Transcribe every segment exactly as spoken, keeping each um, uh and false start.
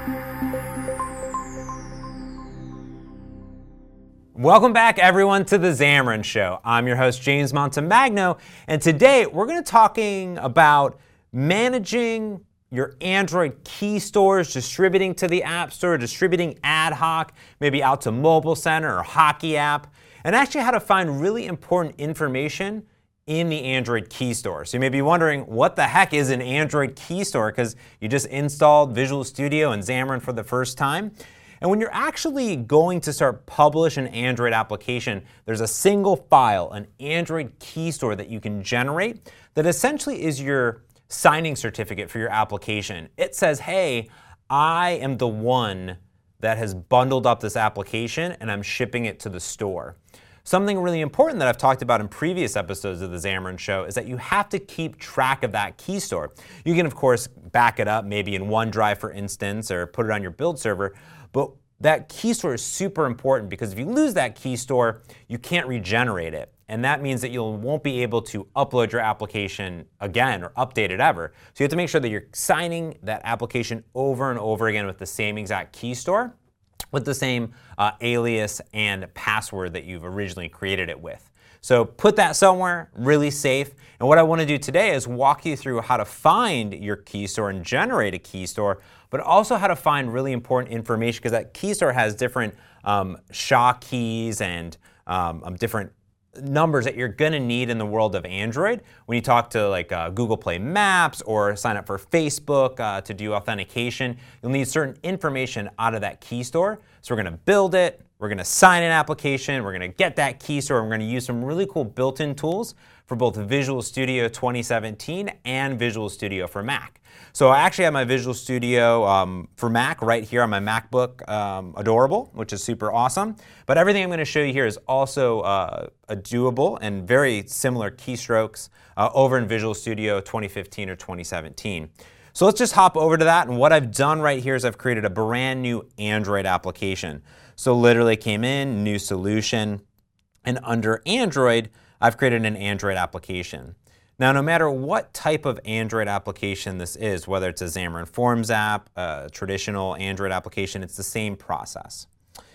Welcome back, everyone, to the Xamarin Show. I'm your host, James Montemagno, and today we're going to be talking about managing your Android key stores, distributing to the App Store, distributing ad hoc, maybe out to Mobile Center or Hockey app, and actually how to find really important information in the Android key store. So you may be wondering, what the heck is an Android key store? Because you just installed Visual Studio and Xamarin for the first time. And when you're actually going to start publish an Android application, there's a single file, an Android key store that you can generate that essentially is your signing certificate for your application. It says, hey, I am the one that has bundled up this application and I'm shipping it to the store. Something really important that I've talked about in previous episodes of the Xamarin Show is that you have to keep track of that key store. You can, of course, back it up maybe in OneDrive, for instance, or put it on your build server. But that key store is super important because if you lose that key store, you can't regenerate it. And that means that you won't be able to upload your application again or update it ever. So you have to make sure that you're signing that application over and over again with the same exact key store, with the same uh, alias and password that you've originally created it with. So put that somewhere really safe. And what I want to do today is walk you through how to find your key store and generate a key store, but also how to find really important information, because that key store has different um, S H A keys and um, um, different numbers that you're going to need in the world of Android. When you talk to like uh, Google Play Maps or sign up for Facebook uh, to do authentication, you'll need certain information out of that key store. So we're going to build it, we're going to sign an application, we're going to get that key store, and we're going to use some really cool built-in tools for both Visual Studio twenty seventeen and Visual Studio for Mac. So I actually have my Visual Studio um, for Mac right here on my MacBook um, Adorable, which is super awesome. But everything I'm going to show you here is also uh, a doable and very similar keystrokes uh, over in Visual Studio twenty fifteen or twenty seventeen. So let's just hop over to that, and what I've done right here is I've created a brand new Android application. So literally came in, new solution, and under Android, I've created an Android application. Now, no matter what type of Android application this is, whether it's a Xamarin Forms app, a traditional Android application, it's the same process.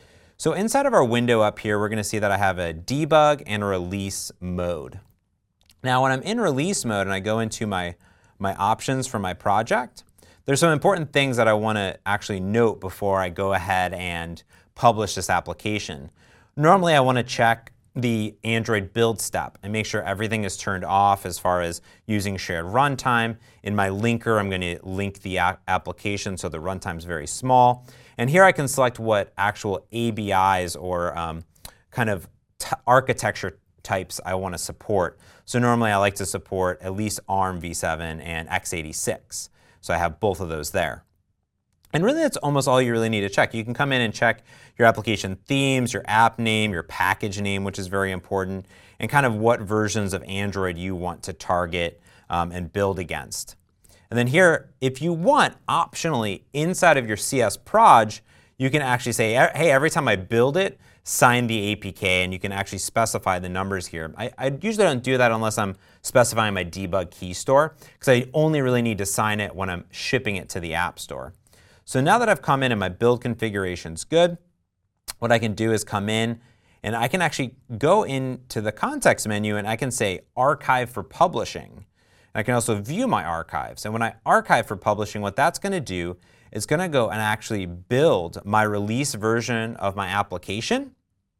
So inside of our window up here, we're going to see that I have a debug and a release mode. Now, when I'm in release mode and I go into my, my options for my project, there's some important things that I want to actually note before I go ahead and publish this application. Normally, I want to check the Android build step and make sure everything is turned off as far as using shared runtime. In my linker, I'm going to link the application so the runtime is very small. And here I can select what actual A B Is or um, kind of t architecture types I want to support. So normally I like to support at least ARM v seven and x eighty-six. So I have both of those there. And really, that's almost all you really need to check. You can come in and check your application themes, your app name, your package name, which is very important, and kind of what versions of Android you want to target um, and build against. And then here, if you want, optionally, inside of your C S proj, you can actually say, hey, every time I build it, sign the A P K, and you can actually specify the numbers here. I, I usually don't do that unless I'm specifying my debug key store, because I only really need to sign it when I'm shipping it to the App Store. So now that I've come in and my build configuration's good, what I can do is come in and I can actually go into the context menu and I can say archive for publishing. And I can also view my archives. And when I archive for publishing, what that's going to do is going to go and actually build my release version of my application.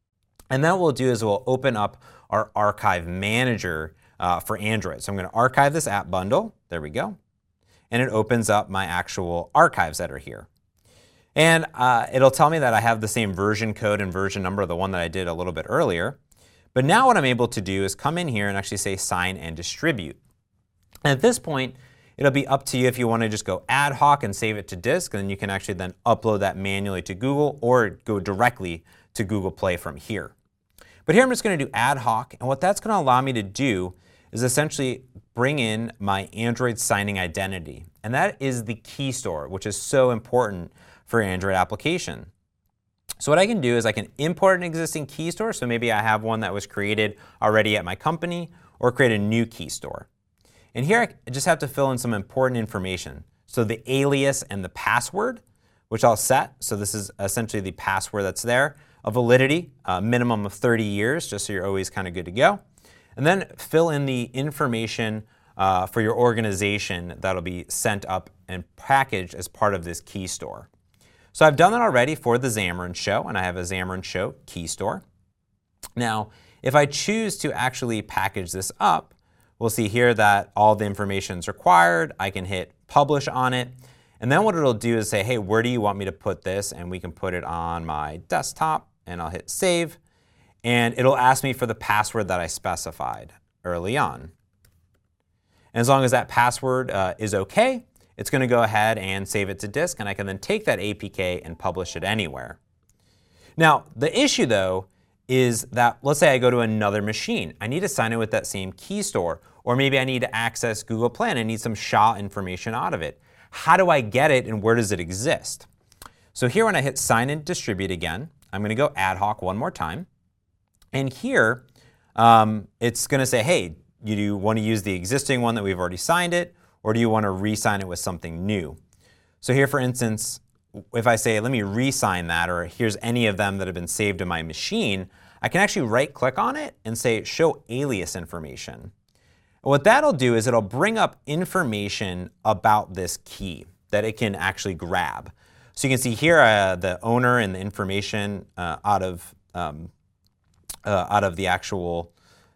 And then what we'll do is we'll open up our archive manager uh, for Android. So I'm going to archive this app bundle. There we go. And it opens up my actual archives that are here. And uh, it'll tell me that I have the same version code and version number of the one that I did a little bit earlier. But now what I'm able to do is come in here and actually say sign and distribute. And at this point, it'll be up to you if you want to just go ad hoc and save it to disk, and then you can actually then upload that manually to Google or go directly to Google Play from here. But here I'm just going to do ad hoc, and what that's going to allow me to do is essentially bring in my Android signing identity. And that is the key store, which is so important for Android application. So what I can do is I can import an existing key store. So maybe I have one that was created already at my company, or create a new key store. And here I just have to fill in some important information. So the alias and the password, which I'll set. So this is essentially the password that's there. A validity, a minimum of thirty years, just so you're always kind of good to go. And then fill in the information uh, for your organization that'll be sent up and packaged as part of this key store. So I've done that already for the Xamarin Show, and I have a Xamarin Show key store. Now, if I choose to actually package this up, we'll see here that all the information is required. I can hit publish on it. And then what it'll do is say, hey, where do you want me to put this? And we can put it on my desktop, and I'll hit save. And it'll ask me for the password that I specified early on. And as long as that password uh, is OK, it's going to go ahead and save it to disk, and I can then take that A P K and publish it anywhere. Now, the issue, though, is that let's say I go to another machine. I need to sign in with that same key store, or maybe I need to access Google Play and I need some S H A information out of it. How do I get it, and where does it exist? So here when I hit Sign in Distribute again, I'm going to go ad hoc one more time. And here um, it's going to say, hey, you do want to use the existing one that we've already signed it, or do you want to re-sign it with something new? So here, for instance, if I say, let me re-sign that, or here's any of them that have been saved in my machine, I can actually right-click on it and say, show alias information. And what that'll do is it'll bring up information about this key that it can actually grab. So you can see here uh, the owner and the information uh, out of um, uh, out of the actual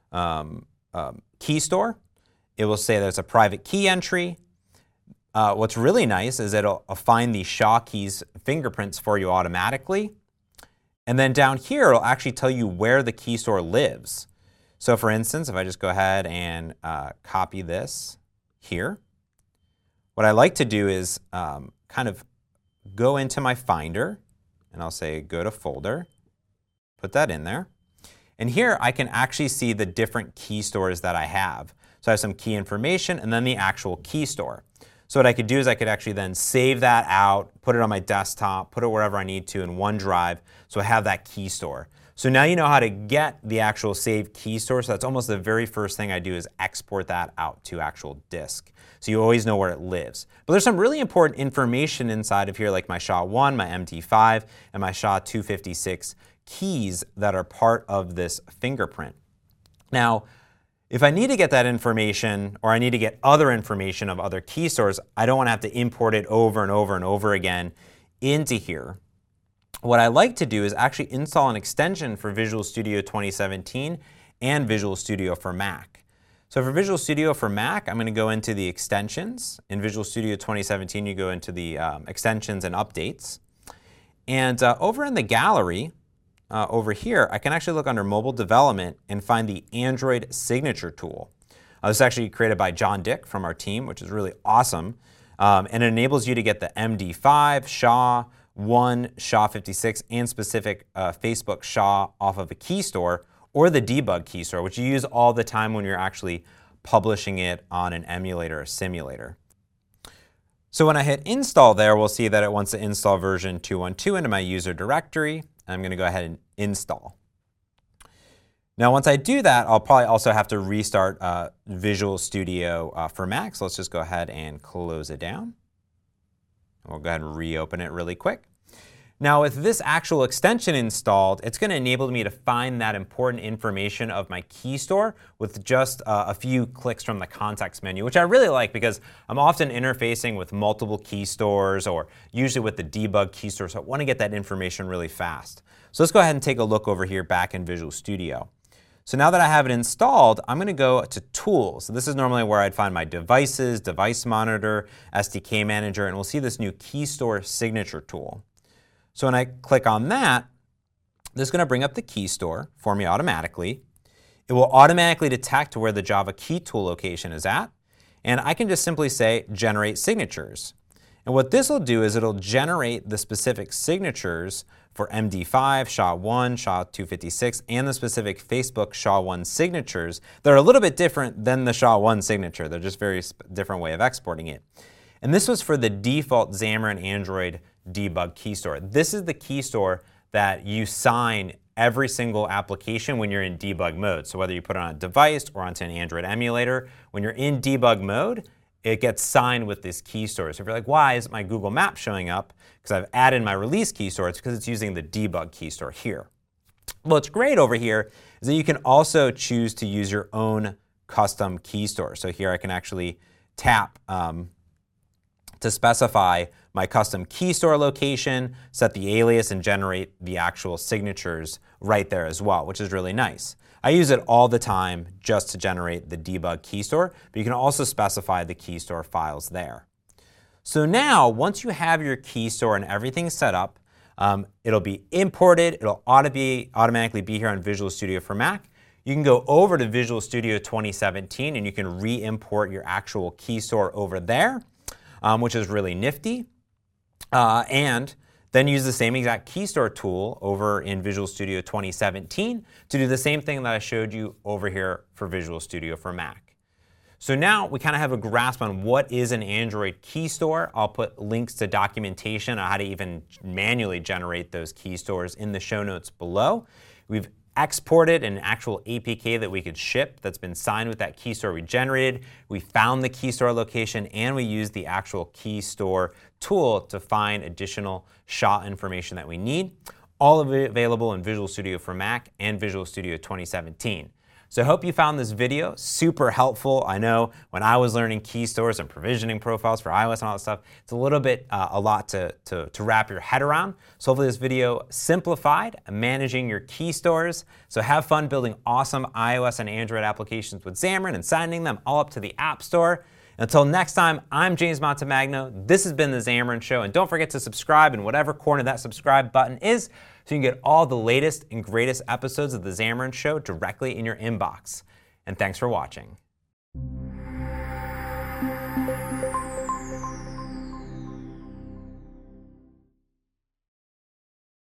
um, um, key store. It will say there's a private key entry. Uh, what's really nice is it'll find the S H A keys fingerprints for you automatically. And then down here, it'll actually tell you where the key store lives. So for instance, if I just go ahead and uh, copy this here, what I like to do is um, kind of go into my Finder, and I'll say go to folder, put that in there. And here I can actually see the different key stores that I have. So I have some key information and then the actual key store. So what I could do is I could actually then save that out, put it on my desktop, put it wherever I need to in OneDrive, so I have that key store. So now you know how to get the actual saved key store. So that's almost the very first thing I do is export that out to actual disk. So you always know where it lives. But there's some really important information inside of here, like my S H A one, my M D five, and my S H A two fifty-six keys that are part of this fingerprint. Now, if I need to get that information, or I need to get other information of other key stores, I don't want to have to import it over and over and over again into here. What I like to do is actually install an extension for Visual Studio twenty seventeen and Visual Studio for Mac. So for Visual Studio for Mac, I'm going to go into the extensions. In Visual Studio twenty seventeen, you go into the um, extensions and updates. And uh, over in the gallery, uh, over here, I can actually look under mobile development and find the Android signature tool. Uh, this is actually created by John Dick from our team, which is really awesome. Um, and it enables you to get the M D five, S H A one, S H A fifty-six, and specific uh, Facebook S H A off of a key store, or the debug key store, which you use all the time when you're actually publishing it on an emulator or simulator. So when I hit install there, we'll see that it wants to install version two twelve into my user directory. I'm going to go ahead and install. Now once I do that, I'll probably also have to restart uh, Visual Studio uh, for Mac. So let's just go ahead and close it down. We'll go ahead and reopen it really quick. Now with this actual extension installed, it's going to enable me to find that important information of my key store with just uh, a few clicks from the context menu, which I really like because I'm often interfacing with multiple key stores, or usually with the debug key store, so I want to get that information really fast. So let's go ahead and take a look over here back in Visual Studio. So now that I have it installed, I'm going to go to Tools. So this is normally where I'd find my devices, Device Monitor, S D K Manager, and we'll see this new Key Store Signature tool. So when I click on that, this is going to bring up the key store for me automatically. It will automatically detect where the Java Key Tool location is at, and I can just simply say Generate Signatures. And what this will do is it'll generate the specific signatures for M D five, S H A one, S H A two fifty-six, and the specific Facebook S H A one signatures that are a little bit different than the S H A one signature. They're just very different way of exporting it. And this was for the default Xamarin Android debug key store. This is the key store that you sign every single application when you're in debug mode. So whether you put it on a device or onto an Android emulator, when you're in debug mode, it gets signed with this key store. So if you're like, why isn't my Google Maps showing up? Because I've added my release key store. It's because it's using the debug key store here. What's great over here is that you can also choose to use your own custom key store. So here I can actually tap um, to specify my custom key store location, set the alias, and generate the actual signatures right there as well, which is really nice. I use it all the time just to generate the debug key store, but you can also specify the key store files there. So now, once you have your key store and everything set up, um, it'll be imported, it'll auto be, automatically be here on Visual Studio for Mac. You can go over to Visual Studio twenty seventeen and you can re-import your actual key store over there, um, which is really nifty. Uh, and then use the same exact key store tool over in Visual Studio twenty seventeen to do the same thing that I showed you over here for Visual Studio for Mac. So now we kind of have a grasp on what is an Android key store. I'll put links to documentation on how to even manually generate those key stores in the show notes below. We've exported an actual A P K that we could ship that's been signed with that key store we generated. We found the key store location and we used the actual key store tool to find additional S H A information that we need. All of it available in Visual Studio for Mac and Visual Studio twenty seventeen. So I hope you found this video super helpful. I know when I was learning key stores and provisioning profiles for iOS and all that stuff, it's a little bit, uh, a lot to, to, to wrap your head around. So hopefully this video simplified managing your key stores. So have fun building awesome iOS and Android applications with Xamarin and signing them all up to the App Store. Until next time, I'm James Montemagno. This has been The Xamarin Show. And don't forget to subscribe in whatever corner that subscribe button is so you can get all the latest and greatest episodes of The Xamarin Show directly in your inbox. And thanks for watching.